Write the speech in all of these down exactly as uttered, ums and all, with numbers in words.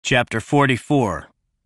Chapter forty-four.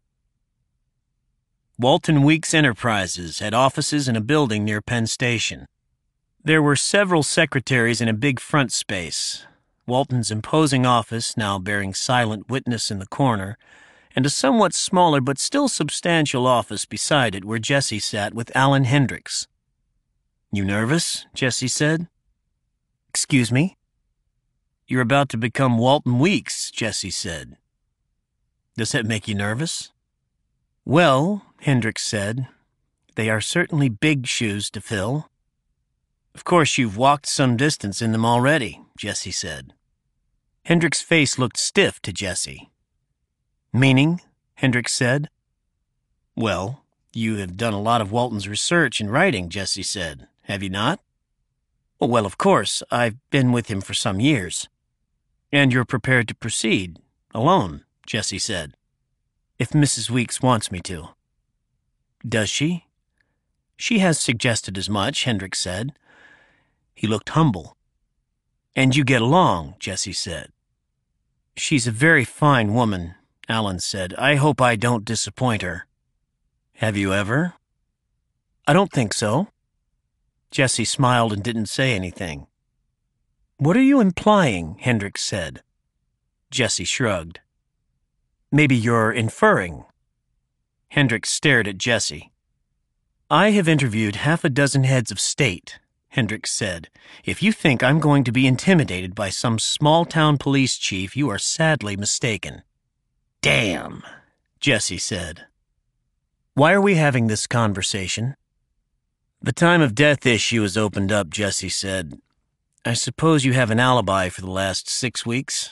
Walton Weeks Enterprises had offices in a building near Penn Station. There were several secretaries in a big front space, Walton's imposing office now bearing silent witness in the corner, and a somewhat smaller but still substantial office beside it where Jesse sat with Alan Hendricks. "You nervous?" Jesse said. "Excuse me?" "You're about to become Walton Weeks," Jesse said. "Does that make you nervous?" "Well," Hendricks said, "they are certainly big shoes to fill." "Of course you've walked some distance in them already," Jesse said. Hendricks' face looked stiff to Jesse. "Meaning?" Hendricks said. "Well, you have done a lot of Walton's research and writing," Jesse said. "Have you not?" "Oh, well, of course. I've been with him for some years." "And you're prepared to proceed, alone," Jesse said. "If Missus Weeks wants me to." "Does she?" "She has suggested as much," Hendricks said. He looked humble. "And you get along," Jesse said. "She's a very fine woman," Alan said. "I hope I don't disappoint her." "Have you ever?" "I don't think so." Jesse smiled and didn't say anything. "What are you implying?" Hendricks said. Jesse shrugged. "Maybe you're inferring." Hendricks stared at Jesse. "I have interviewed half a dozen heads of state," Hendricks said. "If you think I'm going to be intimidated by some small-town police chief, you are sadly mistaken." "Damn," Jesse said. "Why are we having this conversation?" "The time of death issue is opened up," Jesse said. "I suppose you have an alibi for the last six weeks?"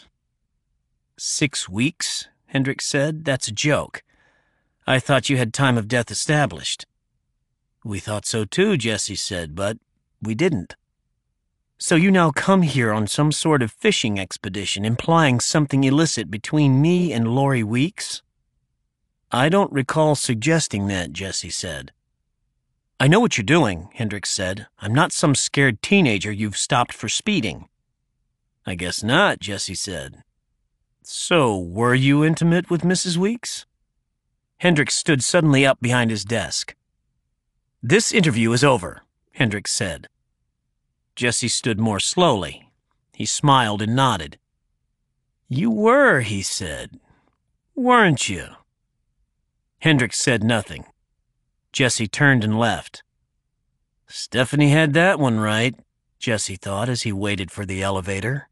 "Six weeks?" Hendricks said. "That's a joke. I thought you had time of death established." "We thought so too," Jesse said, "but we didn't." "So you now come here on some sort of fishing expedition, implying something illicit between me and Lori Weeks?" "I don't recall suggesting that," Jesse said. "I know what you're doing," Hendricks said. "I'm not some scared teenager you've stopped for speeding." "I guess not," Jesse said. "So, were you intimate with Missus Weeks?" Hendricks stood suddenly up behind his desk. "This interview is over," Hendricks said. Jesse stood more slowly. He smiled and nodded. "You were," he said. "Weren't you?" Hendricks said nothing. Jesse turned and left. Stephanie had that one right, Jesse thought as he waited for the elevator.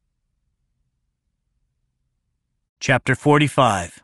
Chapter forty-five.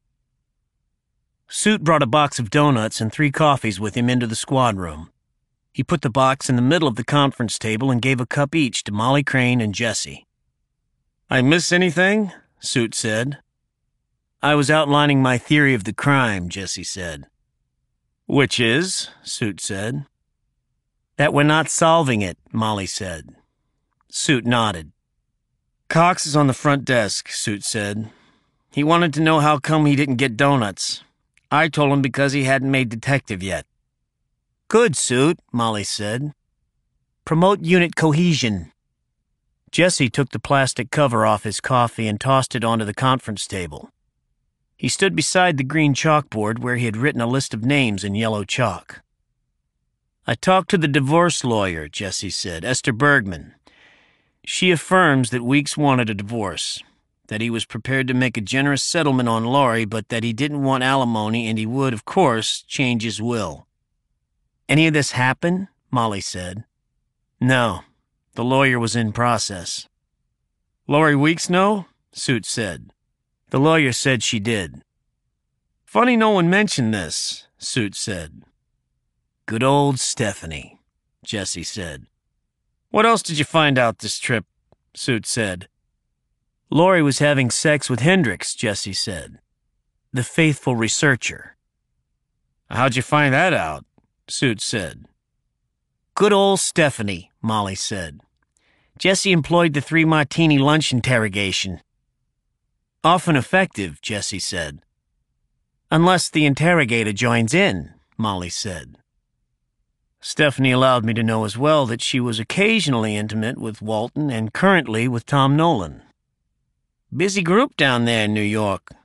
Suit brought a box of donuts and three coffees with him into the squad room. He put the box in the middle of the conference table and gave a cup each to Molly Crane and Jesse. "I miss anything?" Suit said. "I was outlining my theory of the crime," Jesse said. "Which is?" Suit said. "That we're not solving it," Molly said. Suit nodded. "Cox is on the front desk," Suit said. "He wanted to know how come he didn't get donuts. I told him because he hadn't made detective yet." "Good, Suit," Molly said. "Promote unit cohesion." Jesse took the plastic cover off his coffee and tossed it onto the conference table. He stood beside the green chalkboard where he had written a list of names in yellow chalk. "I talked to the divorce lawyer," Jesse said, "Esther Bergman. She affirms that Weeks wanted a divorce, that he was prepared to make a generous settlement on Lori, but that he didn't want alimony and he would, of course, change his will." "Any of this happen?" Molly said. "No. The lawyer was in process." "Lori Weeks know?" Suit said. The lawyer said she did. "Funny no one mentioned this," Suit said. "Good old Stephanie," Jesse said. "What else did you find out this trip?" Suit said. "Lori was having sex with Hendricks," Jesse said. "The faithful researcher." "How'd you find that out?" Suit said. "Good old Stephanie," Molly said. "Jesse employed the three-martini lunch interrogation." "Often effective," Jesse said. "Unless the interrogator joins in," Molly said. "Stephanie allowed me to know as well that she was occasionally intimate with Walton and currently with Tom Nolan." "Busy group down there in New York."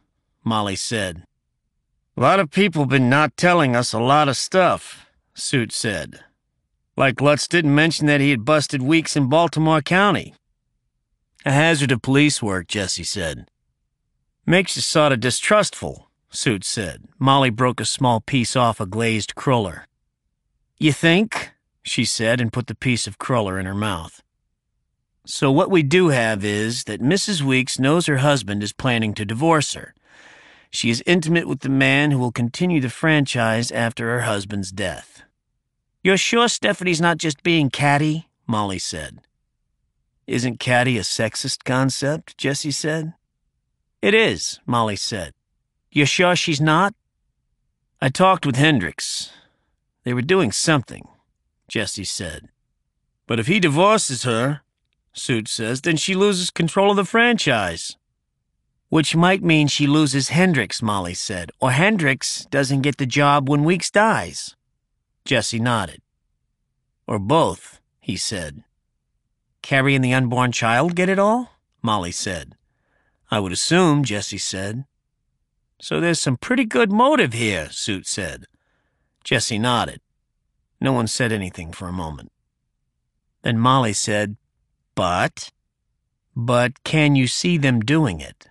Molly said. A lot of people been not telling us a lot of stuff, Suit said. Like Lutz didn't mention that he had busted Weeks in Baltimore County. A hazard of police work, Jesse said. Makes you sorta distrustful, Suit said. Molly broke a small piece off a glazed cruller. You think? She said and put the piece of cruller in her mouth. So what we do have is that Missus Weeks knows her husband is planning to divorce her. She is intimate with the man who will continue the franchise after her husband's death. You're sure Stephanie's not just being catty? Molly said. Isn't catty a sexist concept? Jesse said. It is, Molly said. You're sure she's not? I talked with Hendricks. They were doing something, Jesse said. But if he divorces her, Suit says, then she loses control of the franchise. Which might mean she loses Hendricks, Molly said, or Hendricks doesn't get the job when Weeks dies. Jesse nodded. Or both, he said. Carrie and the unborn child get it all? Molly said. I would assume, Jesse said. So there's some pretty good motive here, Suit said. Jesse nodded. No one said anything for a moment. Then Molly said, But? But can you see them doing it?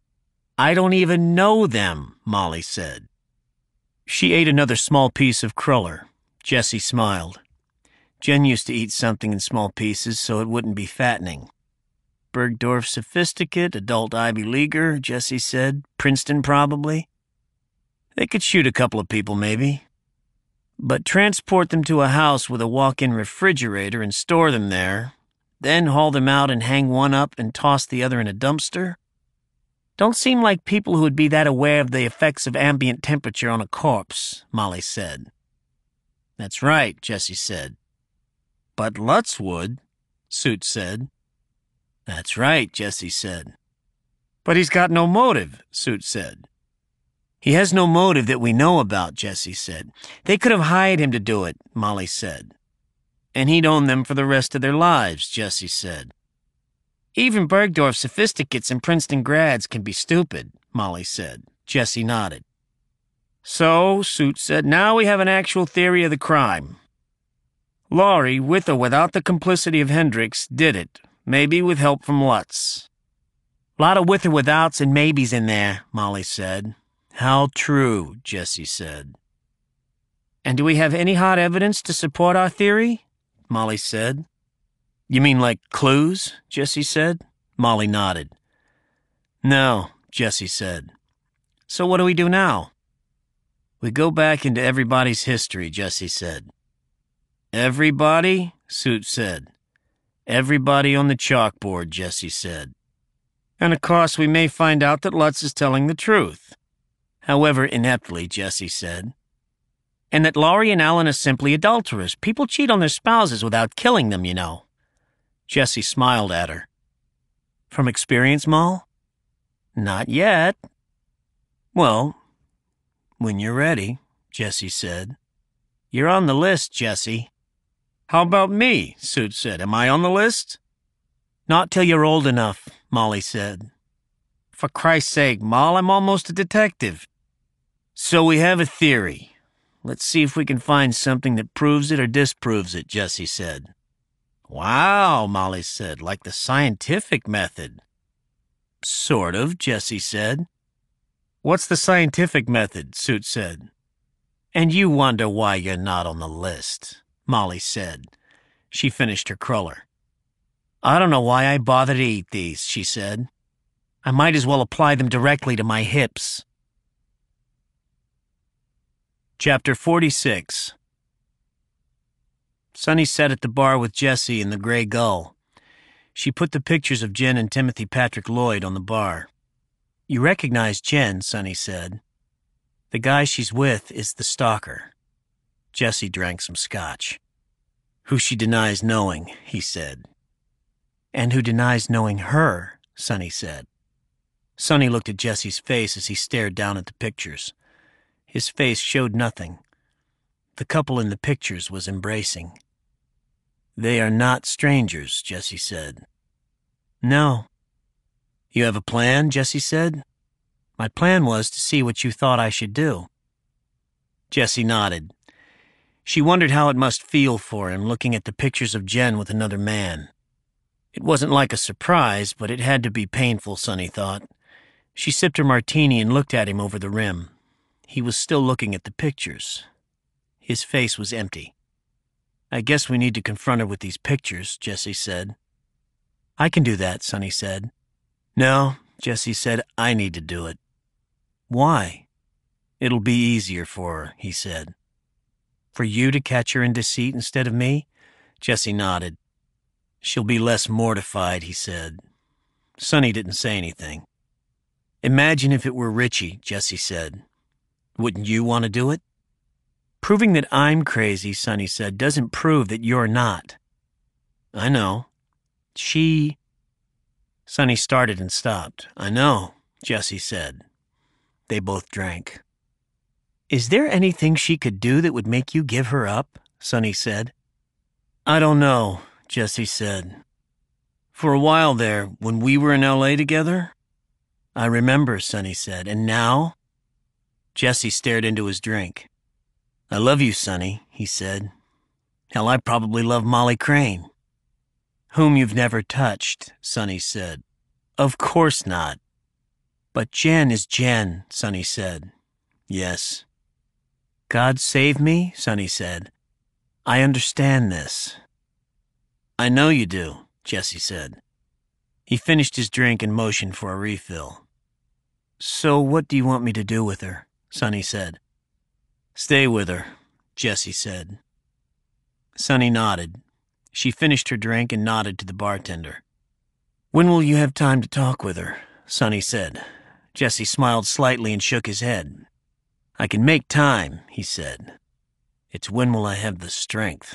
I don't even know them, Molly said. She ate another small piece of cruller. Jesse smiled. Jen used to eat something in small pieces so it wouldn't be fattening. Bergdorf Sophisticate, adult Ivy Leaguer, Jesse said. Princeton, probably. They could shoot a couple of people, maybe. But transport them to a house with a walk-in refrigerator and store them there, then haul them out and hang one up and toss the other in a dumpster? Don't seem like people who would be that aware of the effects of ambient temperature on a corpse, Molly said. That's right, Jesse said. But Lutz would, Suit said. That's right, Jesse said. But he's got no motive, Suit said. He has no motive that we know about, Jesse said. They could have hired him to do it, Molly said. And he'd own them for the rest of their lives, Jesse said. Even Bergdorf Sophisticates and Princeton grads can be stupid, Molly said. Jesse nodded. So, Suit said, now we have an actual theory of the crime. Laurie, with or without the complicity of Hendricks, did it, maybe with help from Lutz. Lot of with or withouts and maybes in there, Molly said. How true, Jesse said. And do we have any hard evidence to support our theory? Molly said. You mean like clues? Jesse said. Molly nodded. No, Jesse said. So what do we do now? We go back into everybody's history, Jesse said. Everybody? Suit said. Everybody on the chalkboard, Jesse said. And of course we may find out that Lutz is telling the truth. However ineptly, Jesse said. And that Laurie and Alan are simply adulterers. People cheat on their spouses without killing them, you know. Jesse smiled at her. From experience, Moll? Not yet. Well, when you're ready, Jesse said. You're on the list, Jesse. How about me? Suit said. Am I on the list? Not till you're old enough, Molly said. For Christ's sake, Moll, I'm almost a detective. So we have a theory. Let's see if we can find something that proves it or disproves it, Jesse said. Wow, Molly said, like the scientific method. Sort of, Jesse said. What's the scientific method? Suit said. And you wonder why you're not on the list, Molly said. She finished her cruller. I don't know why I bother to eat these, she said. I might as well apply them directly to my hips. Chapter forty-six. Sonny sat at the bar with Jesse and the Gray Gull. She put the pictures of Jen and Timothy Patrick Lloyd on the bar. You recognize Jen, Sonny said. The guy she's with is the stalker. Jesse drank some scotch. Who she denies knowing, he said. And who denies knowing her, Sonny said. Sonny looked at Jesse's face as he stared down at the pictures. His face showed nothing. The couple in the pictures was embracing. They are not strangers, Jesse said. No. You have a plan, Jesse said. My plan was to see what you thought I should do." Jessie nodded. She wondered how it must feel for him looking at the pictures of Jen with another man. It wasn't like a surprise, but it had to be painful, Sonny thought. She sipped her martini and looked at him over the rim. He was still looking at the pictures. His face was empty. "I guess we need to confront her with these pictures," Jessie said. "I can do that," Sonny said. "No," Jessie said, "I need to do it." "Why?" "It'll be easier for her," he said. "For you to catch her in deceit instead of me?" Jessie nodded. "She'll be less mortified," he said. Sonny didn't say anything. "Imagine if it were Richie," Jessie said. "Wouldn't you want to do it?" "Proving that I'm crazy," Sonny said, "doesn't prove that you're not." "I know." She... Sonny started and stopped. "I know," Jessie said. They both drank. "Is there anything she could do that would make you give her up?" Sonny said. "I don't know," Jessie said. "For a while there, when we were in L A together." "I remember," Sonny said. "And now?" Jessie stared into his drink. "I love you, Sonny," he said. "Hell, I probably love Molly Crane." "Whom you've never touched," Sonny said. "Of course not." "But Jen is Jen," Sonny said. "Yes." "God save me," Sonny said. "I understand this." "I know you do," Jessie said. He finished his drink and motioned for a refill. "So what do you want me to do with her?" Sonny said. "Stay with her," Jessie said. Sonny nodded. She finished her drink and nodded to the bartender. "When will you have time to talk with her?" Sonny said. Jessie smiled slightly and shook his head. "I can make time," he said. "It's when will I have the strength?"